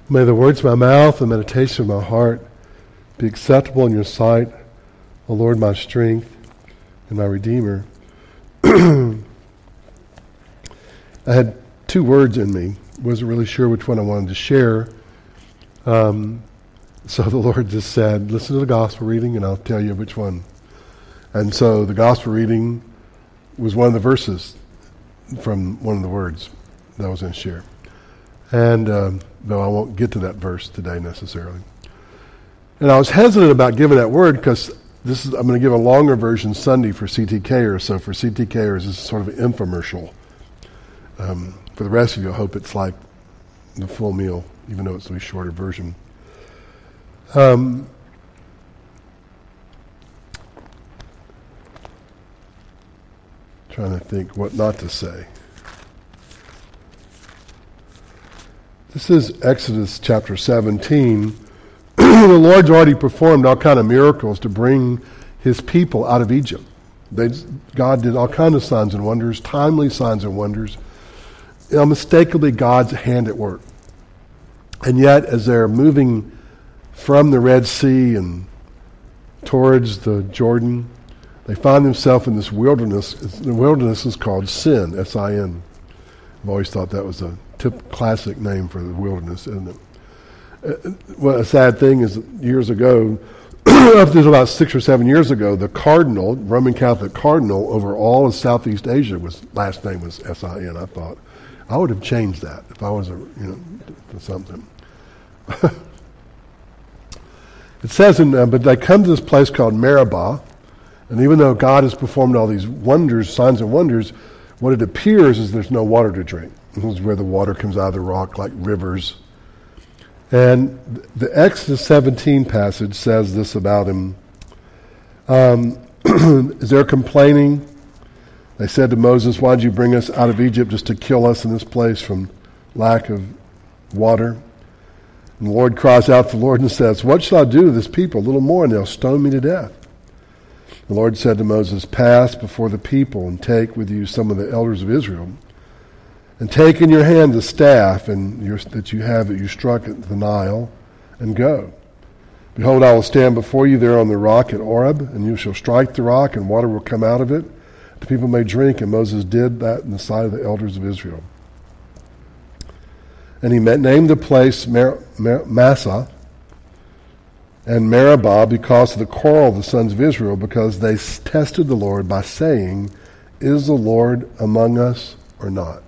May the words of my mouth and meditation of my heart be acceptable in your sight, O Lord, my strength and my Redeemer. I had two words in me. Wasn't really sure which one I wanted to share. So the Lord just said, listen to the gospel reading and I'll tell you which one. And so the gospel reading was one of the verses from one of the words that I was going to share. And though I won't get to that verse today necessarily. And I was hesitant about giving that word because I'm going to give a longer version Sunday for CTKers. So for CTKers, this is sort of an infomercial. For the rest of you, I hope it's like the full meal, even though it's a shorter version. Trying to think what not to say. This is Exodus chapter 17. The Lord's already performed all kind of miracles to bring his people out of Egypt. God did all kinds of signs and wonders, timely signs and wonders. Unmistakably God's hand at work. And yet, as they're moving from the Red Sea and towards the Jordan, they find themselves in this wilderness. The wilderness is called Sin, S-I-N. I've always thought that was a classic name for the wilderness, isn't it? Well, a sad thing is, years ago, up to about 6 or 7 years ago, the cardinal, Roman Catholic cardinal over all of Southeast Asia, last name was S-I-N. I thought I would have changed that if I was something. It says, but they come to this place called Meribah, and even though God has performed all these wonders, signs and wonders, what it appears is there's no water to drink. This is where the water comes out of the rock like rivers. And the Exodus 17 passage says this about him. Is there complaining? They said to Moses, why did you bring us out of Egypt just to kill us in this place from lack of water? And the Lord cries out to the Lord and says, what shall I do to this people? A little more and they'll stone me to death. The Lord said to Moses, pass before the people and take with you some of the elders of Israel. And take in your hand the staff that you struck at the Nile, and go. Behold, I will stand before you there on the rock at Oreb, and you shall strike the rock, and water will come out of it. The people may drink, and Moses did that in the sight of the elders of Israel. And he named the place Massah and Meribah because of the quarrel of the sons of Israel, because they tested the Lord by saying, is the Lord among us or not?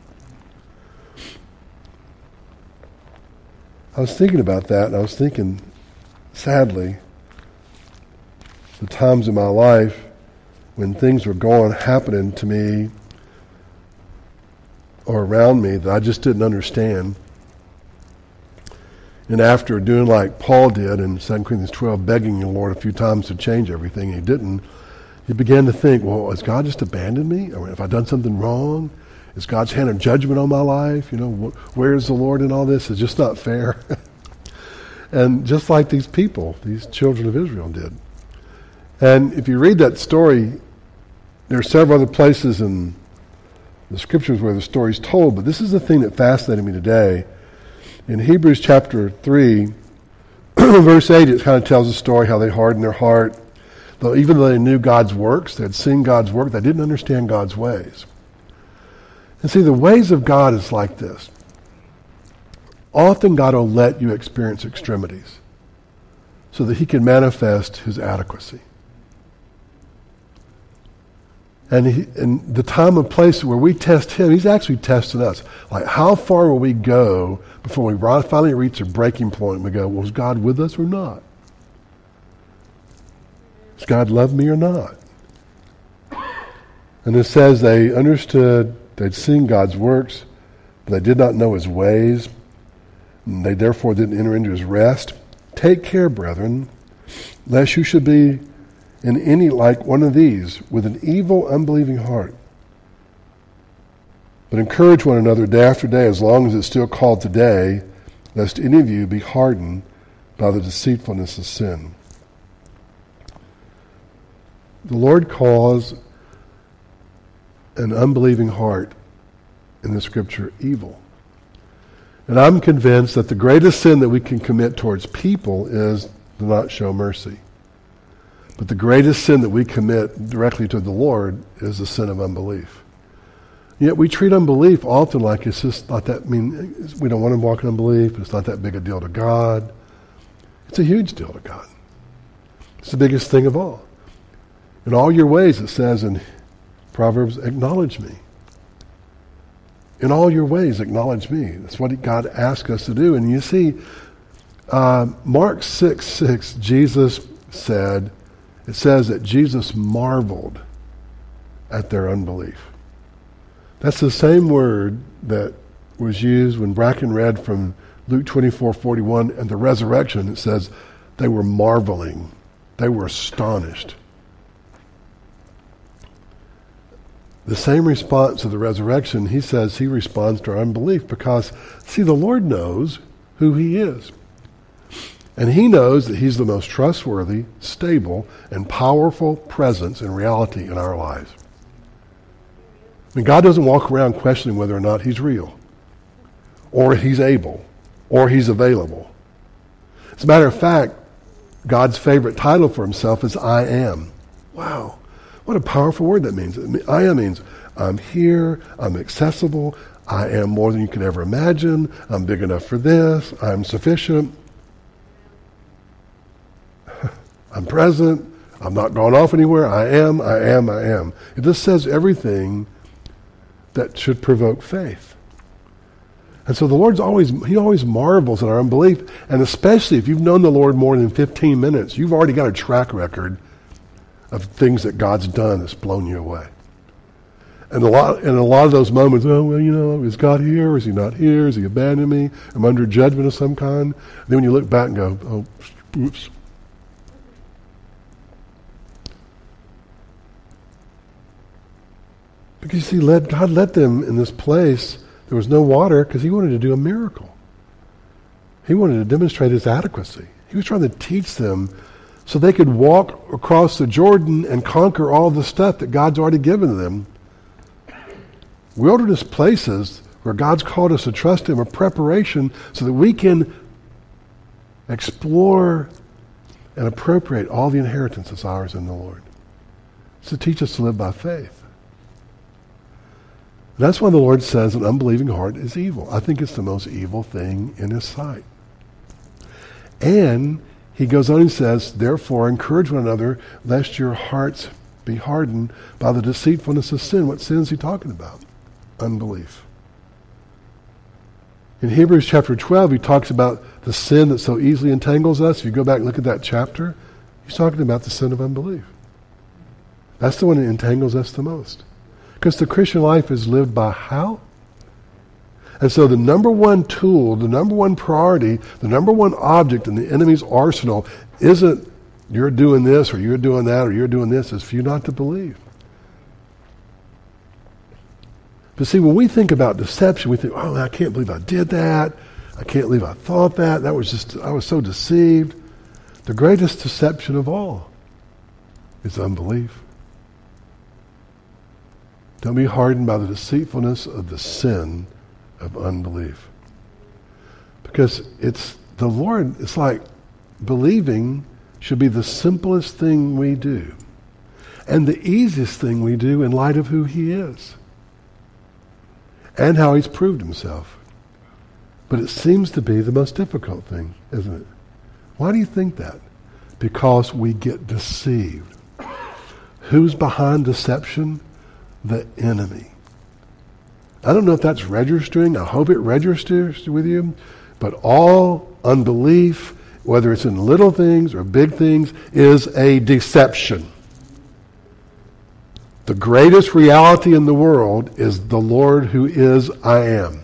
I was thinking about that, and I was thinking, sadly, the times in my life when things were happening to me or around me that I just didn't understand. And after doing like Paul did in 2 Corinthians 12, begging the Lord a few times to change everything, he didn't. He began to think, well, has God just abandoned me? Or have I done something wrong? Is God's hand of judgment on my life? Where's the Lord in all this? It's just not fair. And just like these people, these children of Israel did. And if you read that story, there are several other places in the scriptures where the story's told, but this is the thing that fascinated me today. In Hebrews chapter 3, verse 8, it kind of tells the story how they hardened their heart. Even though they knew God's works, they had seen God's work, they didn't understand God's ways. And see, the ways of God is like this. Often God will let you experience extremities so that he can manifest his adequacy. And in the time and place where we test him, he's actually testing us. Like, how far will we go before we finally reach a breaking point and we go, well, is God with us or not? Does God love me or not? And it says they understood, they'd seen God's works, but they did not know his ways, and they therefore didn't enter into his rest. Take care, brethren, lest you should be in any like one of these, with an evil, unbelieving heart. But encourage one another day after day, as long as it's still called today, lest any of you be hardened by the deceitfulness of sin. The Lord calls an unbelieving heart in the scripture evil. And I'm convinced that the greatest sin that we can commit towards people is to not show mercy. But the greatest sin that we commit directly to the Lord is the sin of unbelief. Yet we treat unbelief often like it's just not that, we don't want to walk in unbelief, it's not that big a deal to God. It's a huge deal to God. It's the biggest thing of all. In all your ways, it says in Proverbs, acknowledge me. In all your ways, acknowledge me. That's what God asks us to do. And you see, Mark 6:6, Jesus said, it says that Jesus marveled at their unbelief. That's the same word that was used when Bracken read from Luke 24:41 and the resurrection. It says they were marveling. They were astonished. The same response to the resurrection, he says he responds to our unbelief because, see, the Lord knows who he is. And he knows that he's the most trustworthy, stable, and powerful presence and reality in our lives. I mean, God doesn't walk around questioning whether or not he's real, or he's able, or he's available. As a matter of fact, God's favorite title for himself is I am. Wow. What a powerful word that means. I am means I'm here, I'm accessible, I am more than you could ever imagine, I'm big enough for this, I'm sufficient, I'm present, I'm not gone off anywhere, I am. It just says everything that should provoke faith. And so the Lord's always marvels at our unbelief, and especially if you've known the Lord more than 15 minutes, you've already got a track record of things that God's done that's blown you away. And a lot of those moments, is God here? Is he not here? Is he abandoned me? I'm under judgment of some kind. And then when you look back and go, oh, oops. Because you see, God led them in this place. There was no water because he wanted to do a miracle. He wanted to demonstrate his adequacy. He was trying to teach them so they could walk across the Jordan and conquer all the stuff that God's already given to them. Wilderness places where God's called us to trust him are preparation so that we can explore and appropriate all the inheritance that's ours in the Lord. It's to teach us to live by faith. And that's why the Lord says an unbelieving heart is evil. I think it's the most evil thing in his sight. And he goes on and says, therefore, encourage one another, lest your hearts be hardened by the deceitfulness of sin. What sin is he talking about? Unbelief. In Hebrews chapter 12, he talks about the sin that so easily entangles us. If you go back and look at that chapter, he's talking about the sin of unbelief. That's the one that entangles us the most. Because the Christian life is lived by how? And so the number one tool, the number one priority, the number one object in the enemy's arsenal isn't you're doing this or you're doing that or you're doing this. It's for you not to believe. But see, when we think about deception, we think, oh, I can't believe I did that. I can't believe I thought that. I was so deceived. The greatest deception of all is unbelief. Don't be hardened by the deceitfulness of the sin of unbelief. Because it's the Lord, it's like believing should be the simplest thing we do and the easiest thing we do in light of who he is and how he's proved himself. But it seems to be the most difficult thing, isn't it? Why do you think that? Because we get deceived. Who's behind deception? The enemy. I don't know if that's registering. I hope it registers with you. But all unbelief, whether it's in little things or big things, is a deception. The greatest reality in the world is the Lord who is I am.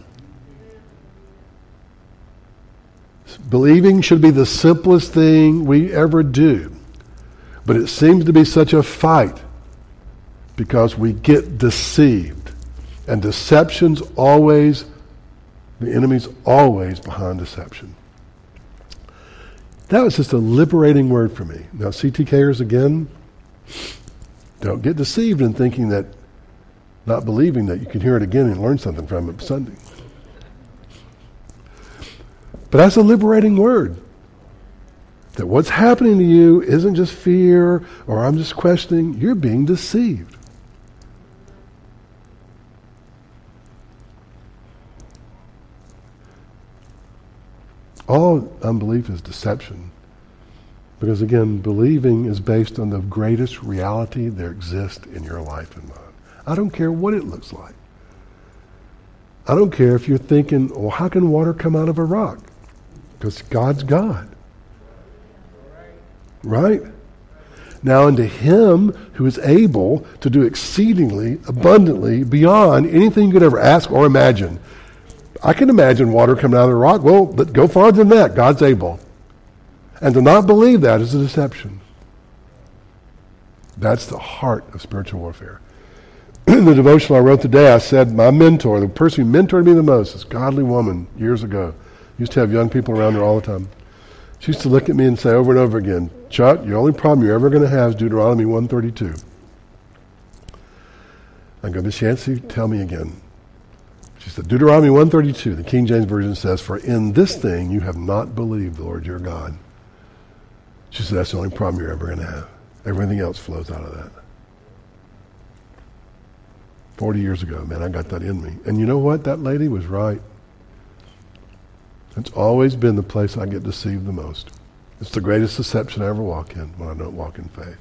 Believing should be the simplest thing we ever do. But it seems to be such a fight because we get deceived. And deception's always, the enemy's always behind deception. That was just a liberating word for me. Now, CTKers again, don't get deceived in thinking that, not believing that you can hear it again and learn something from it Sunday. But that's a liberating word. That what's happening to you isn't just fear or I'm just questioning. You're being deceived. All unbelief is deception. Because again, believing is based on the greatest reality there exists in your life and mine. I don't care what it looks like. I don't care if you're thinking, well, how can water come out of a rock? Because God's God. Right? Now unto him who is able to do exceedingly, abundantly, beyond anything you could ever ask or imagine. I can imagine water coming out of the rock. Well, but go farther than that. God's able. And to not believe that is a deception. That's the heart of spiritual warfare. In the devotional I wrote today, I said my mentor, the person who mentored me the most, this godly woman years ago, used to have young people around her all the time. She used to look at me and say over and over again, Chuck, the only problem you're ever going to have is Deuteronomy 132. I go, Miss Yancey, tell me again. She said, Deuteronomy 132, the King James Version says, for in this thing you have not believed the Lord your God. She said, that's the only problem you're ever going to have. Everything else flows out of that. 40 years ago, man, I got that in me. And you know what? That lady was right. It's always been the place I get deceived the most. It's the greatest deception I ever walk in when I don't walk in faith.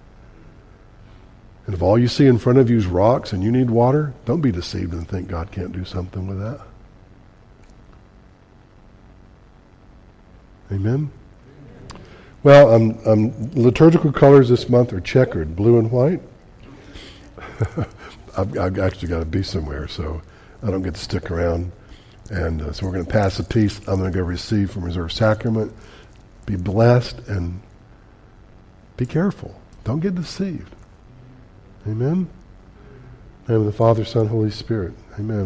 And if all you see in front of you is rocks and you need water, don't be deceived and think God can't do something with that. Amen? Well, liturgical colors this month are checkered, blue and white. I've actually got to be somewhere, so I don't get to stick around. And so we're going to pass a piece. I'm going to go receive from Reserve Sacrament. Be blessed and be careful. Don't get deceived. Amen? In the name of the Father, Son, Holy Spirit. Amen.